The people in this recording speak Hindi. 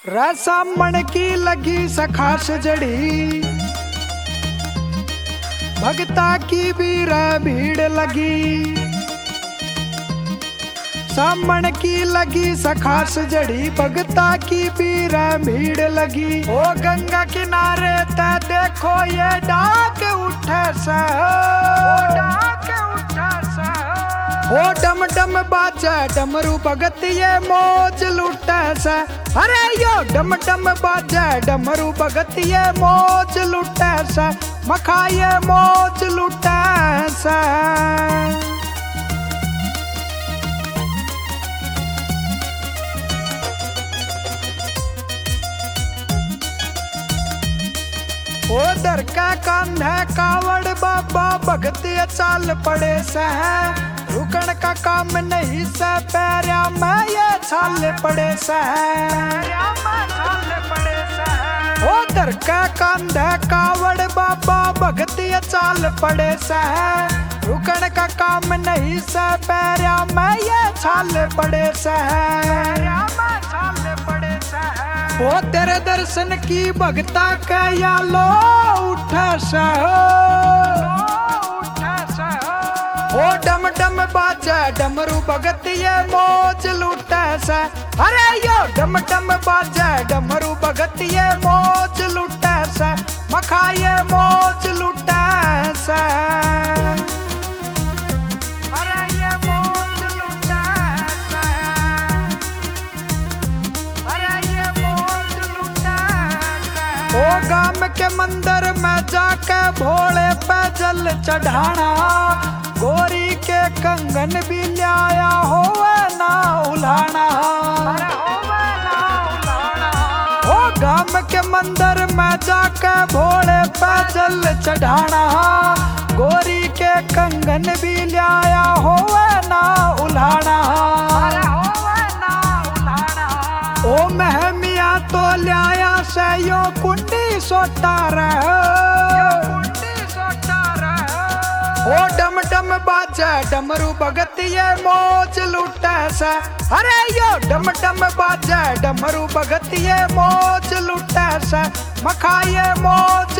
रसामण की लगी सखास जड़ी, भगता की भी भीड़ लगी। सामण की लगी सखास जड़ी, भगता की भी भीड़ लगी। ओ गंगा किनारे ते देखो ये डाक उठे सा, ओ डम डम बाजा डमरू भगत ये मौज लुटे सा। अरे यो डम डम बाजा डमरू भगत ये मौज लुटे सा, मखा ये मौज लुटे सा। उधर का कांधा कावड़ बाबा भगत ये चाल पड़े से, रुकन का काम नहीं से पैरिया में ये छाल पड़े से। उधर का कांधा कावड़ बाबा भगत ये चाल पड़े से, रुकन का काम नहीं से पैरिया में ये छाल पड़े से। ओ तेरे दर्शन की भगता का या लो उठा सा, ओ डम डम बाजा डमरू भगत ये मौज लुटा सा। अरे यो डम डम बाजा डमरू भगत ये मौज लुटा सा, मखा ये मौज लुटा सा। ओ गाम के मंदिर में जाके भोले पे जल चढ़ाना, गोरी के कंगन भी लाया होवे ना उलाना। ओ गाम के मंदिर में जाके भोले पे जल चढ़ाना, गोरी के कंगन भी लाया होवे ना उलाना। ओ महमिया तो लाया से यो कुंडी सोता रहे, ओ डम डम बाजा डमरू भगत ये मौज लुटे सा। अरे यो डम डम बाजा डमरू भगत ये मौज लुटे सा, मखा ये मौज